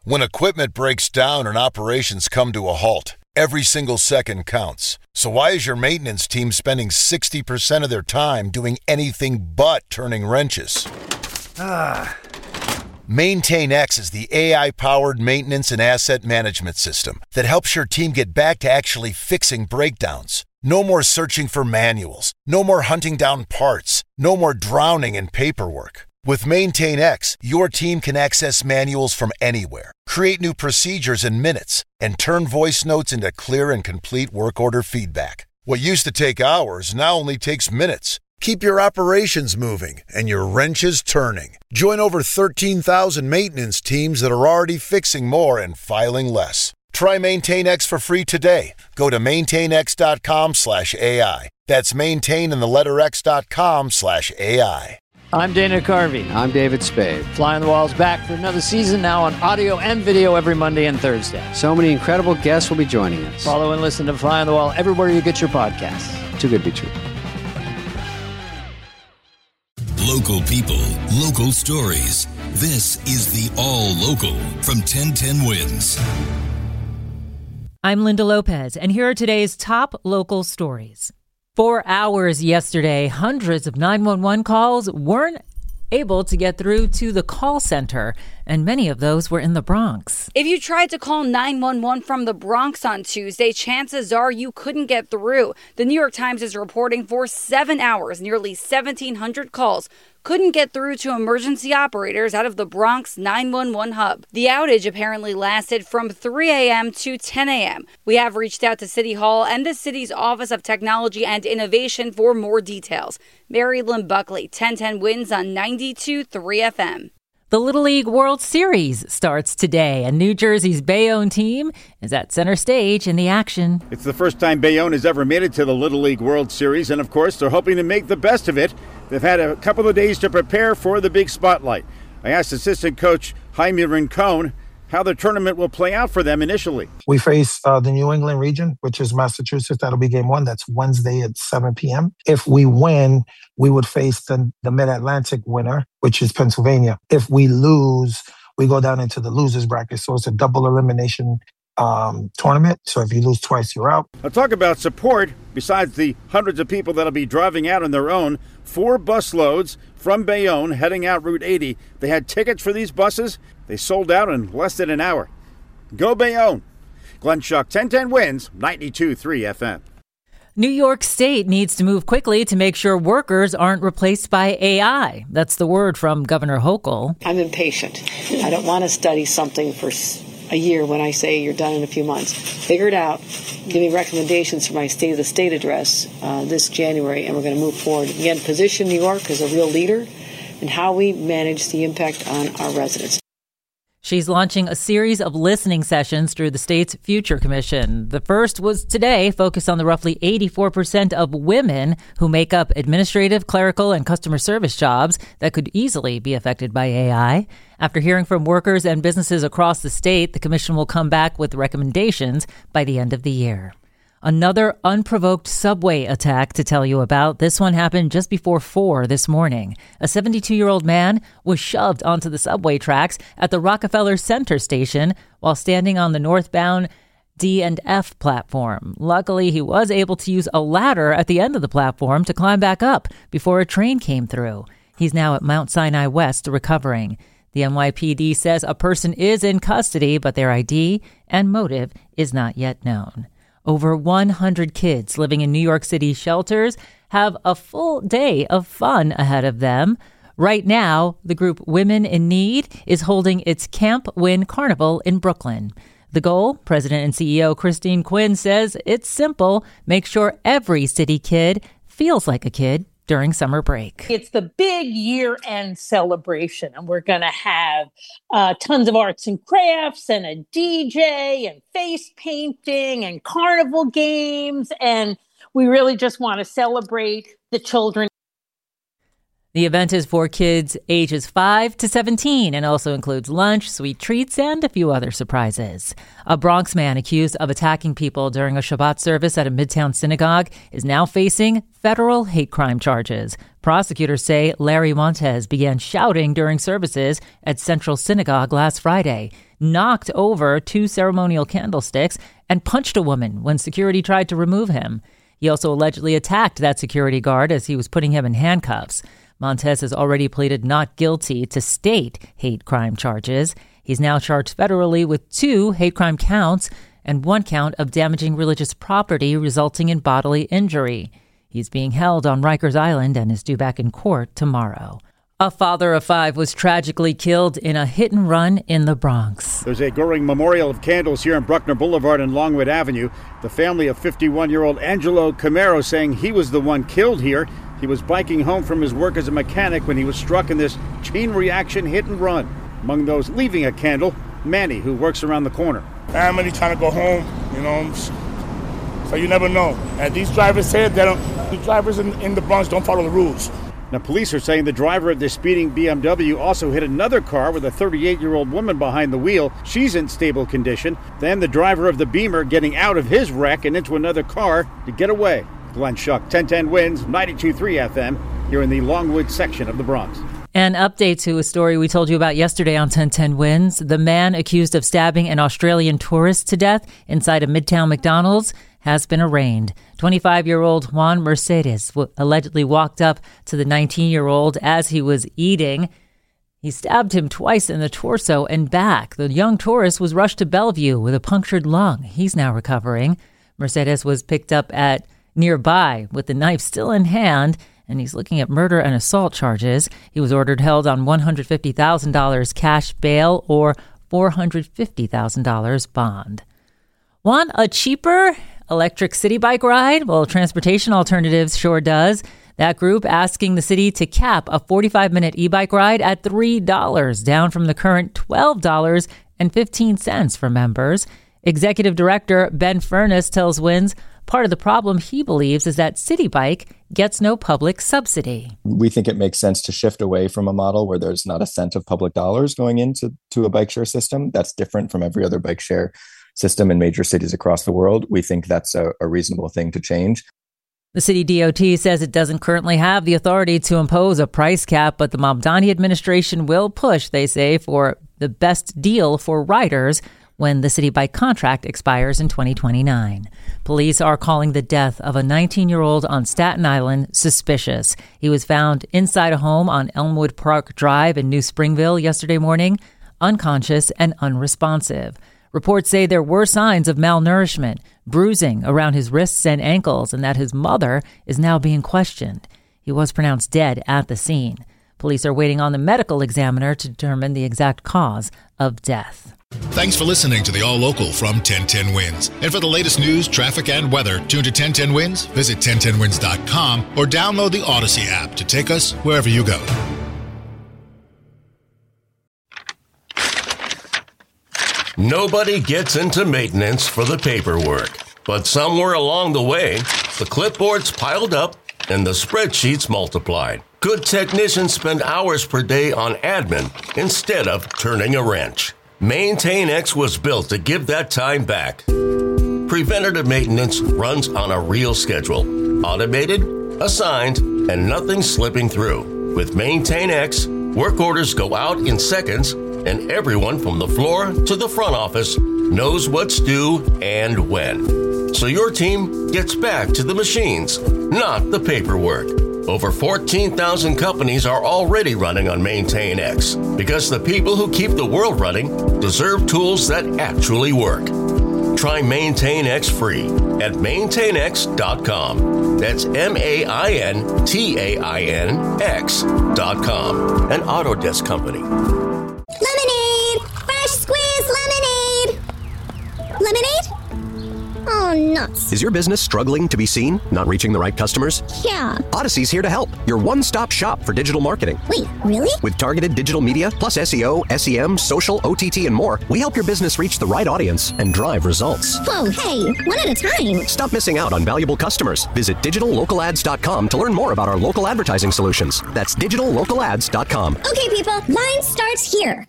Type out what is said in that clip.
When equipment breaks down and operations come to a halt, every single second counts. So why is your maintenance team spending 60% of their time doing anything but turning wrenches? MaintainX is the AI-powered maintenance and asset management system that helps your team get back to actually fixing breakdowns. No more searching for manuals. No more hunting down parts. No more drowning in paperwork. With MaintainX, your team can access manuals from anywhere, create new procedures in minutes, and turn voice notes into clear and complete work order feedback. What used to take hours now only takes minutes. Keep your operations moving and your wrenches turning. Join over 13,000 maintenance teams that are already fixing more and filing less. Try MaintainX for free today. Go to maintainx.com/AI. That's maintain and the letter x.com/AI. I'm Dana Carvey. I'm David Spade. Fly on the Wall's back for another season, now on audio and video every Monday and Thursday. So many incredible guests will be joining us. Follow and listen to Fly on the Wall everywhere you get your podcasts. Too good to be true. Local people, local stories. This is the All Local from 1010 Wins. I'm Linda Lopez, and here are today's top local stories. For hours yesterday, hundreds of 911 calls weren't able to get through to the call center, and many of those were in the Bronx. If you tried to call 911 from the Bronx on Tuesday, chances are you couldn't get through. The New York Times is reporting for 7 hours, nearly 1,700 calls couldn't get through to emergency operators out of the Bronx 911 hub. The outage apparently lasted from 3 a.m. to 10 a.m. We have reached out to City Hall and the city's Office of Technology and Innovation for more details. Mary Lynn Buckley, 1010 Wins on 92.3 FM. The Little League World Series starts today, and New Jersey's Bayonne team is at center stage in the action. It's the first time Bayonne has ever made it to the Little League World Series, and of course they're hoping to make the best of it. They've had a couple of days to prepare for the big spotlight. I asked assistant coach Jaime Rincon how the tournament will play out for them initially. We face the New England region, which is Massachusetts. That'll be game one. That's Wednesday at 7 p.m. If we win, we would face the Mid-Atlantic winner, which is Pennsylvania. If we lose, we go down into the losers bracket. So it's a double elimination tournament. So if you lose twice, you're out. I'll talk about support. Besides the hundreds of people that'll be driving out on their own, 4 bus loads from Bayonne heading out Route 80. They had tickets for these buses. They sold out in less than an hour. Go Bayonne. Glenn Schuck, 1010 Wins, 92.3 FM. New York State needs to move quickly to make sure workers aren't replaced by AI. That's the word from Governor Hochul. I'm impatient. I don't want to study something for a year when I say you're done in a few months. Figure it out. Give me recommendations for my State of the State address this January, and we're going to move forward. Again, position New York as a real leader in how we manage the impact on our residents. She's launching a series of listening sessions through the state's Future Commission. The first was today, focused on the roughly 84% of women who make up administrative, clerical, and customer service jobs that could easily be affected by AI. After hearing from workers and businesses across the state, the commission will come back with recommendations by the end of the year. Another unprovoked subway attack to tell you about. This one happened just before 4 this morning. A 72-year-old man was shoved onto the subway tracks at the Rockefeller Center station while standing on the northbound D&F platform. Luckily, he was able to use a ladder at the end of the platform to climb back up before a train came through. He's now at Mount Sinai West recovering. The NYPD says a person is in custody, but their ID and motive is not yet known. Over 100 kids living in New York City shelters have a full day of fun ahead of them. Right now, the group Women in Need is holding its Camp Win Carnival in Brooklyn. The goal, President and CEO Christine Quinn says, it's simple. Make sure every city kid feels like a kid during summer break. It's the big year-end celebration, and we're going to have tons of arts and crafts and a DJ and face painting and carnival games, and we really just want to celebrate the children. The event is for kids ages 5 to 17 and also includes lunch, sweet treats, and a few other surprises. A Bronx man accused of attacking people during a Shabbat service at a Midtown synagogue is now facing federal hate crime charges. Prosecutors say Larry Montez began shouting during services at Central Synagogue last Friday. knocked over 2 ceremonial candlesticks, and punched a woman when security tried to remove him. He also allegedly attacked that security guard as he was putting him in handcuffs. Montes has already pleaded not guilty to state hate crime charges. He's now charged federally with 2 hate crime counts and 1 count of damaging religious property resulting in bodily injury. He's being held on Rikers Island and is due back in court tomorrow. A father of 5 was tragically killed in a hit and run in the Bronx. There's a growing memorial of candles here on Bruckner Boulevard and Longwood Avenue. The family of 51-year-old Angelo Camaro saying he was the one killed here. He was biking home from his work as a mechanic when he was struck in this chain reaction hit and run. Among those leaving a candle, Manny, who works around the corner. Family trying to go home, so you never know. And these drivers said that the drivers in the Bronx don't follow the rules. Now, police are saying the driver of the speeding BMW also hit another car with a 38-year-old woman behind the wheel. She's in stable condition. Then the driver of the Beamer getting out of his wreck and into another car to get away. Glenn Schuck, 1010 Wins, 92.3 FM, here in the Longwood section of the Bronx. An update to a story we told you about yesterday on 1010 Wins. The man accused of stabbing an Australian tourist to death inside a Midtown McDonald's has been arraigned. 25-year-old Juan Mercedes allegedly walked up to the 19-year-old as he was eating. He stabbed him twice in the torso and back. The young tourist was rushed to Bellevue with a punctured lung. He's now recovering. Mercedes was picked up at nearby with the knife still in hand, and he's looking at murder and assault charges. He was ordered held on $150,000 cash bail or $450,000 bond. Want a cheaper electric city bike ride? Well, Transportation Alternatives sure does. That group asking the city to cap a 45-minute e-bike ride at $3, down from the current $12.15 for members. Executive Director Ben Furness tells Wins part of the problem he believes is that City Bike gets no public subsidy. We think it makes sense to shift away from a model where there's not a cent of public dollars going into a bike share system. That's different from every other bike share system in major cities across the world. We think that's a reasonable thing to change. The city DOT says it doesn't currently have the authority to impose a price cap, but the Mamdani administration will push, they say, for the best deal for riders when the city bike contract expires in 2029. Police are calling the death of a 19-year-old on Staten Island suspicious. He was found inside a home on Elmwood Park Drive in New Springville yesterday morning, unconscious and unresponsive. Reports say there were signs of malnourishment, bruising around his wrists and ankles, and that his mother is now being questioned. He was pronounced dead at the scene. Police are waiting on the medical examiner to determine the exact cause of death. Thanks for listening to the All Local from 1010 Wins. And for the latest news, traffic, and weather, tune to 1010 Wins, visit 1010wins.com, or download the Odyssey app to take us wherever you go. Nobody gets into maintenance for the paperwork, but somewhere along the way, the clipboards piled up and the spreadsheets multiplied. Good technicians spend hours per day on admin instead of turning a wrench. MaintainX was built to give that time back. Preventative maintenance runs on a real schedule, automated, assigned, and nothing slipping through. With MaintainX, work orders go out in seconds, and everyone from the floor to the front office knows what's due and when. So your team gets back to the machines, not the paperwork. Over 14,000 companies are already running on MaintainX because the people who keep the world running deserve tools that actually work. Try MaintainX free at maintainx.com. That's MaintainX.com. An Autodesk company. Lemonade! Fresh squeezed lemonade! Lemonade? Oh, nuts. Is your business struggling to be seen? Not reaching the right customers? Yeah. Odyssey's here to help. Your one-stop shop for digital marketing. Wait, really? With targeted digital media, plus SEO, SEM, social, OTT, and more, we help your business reach the right audience and drive results. Whoa, hey, one at a time. Stop missing out on valuable customers. Visit digitallocalads.com to learn more about our local advertising solutions. That's digitallocalads.com. Okay, people, line starts here.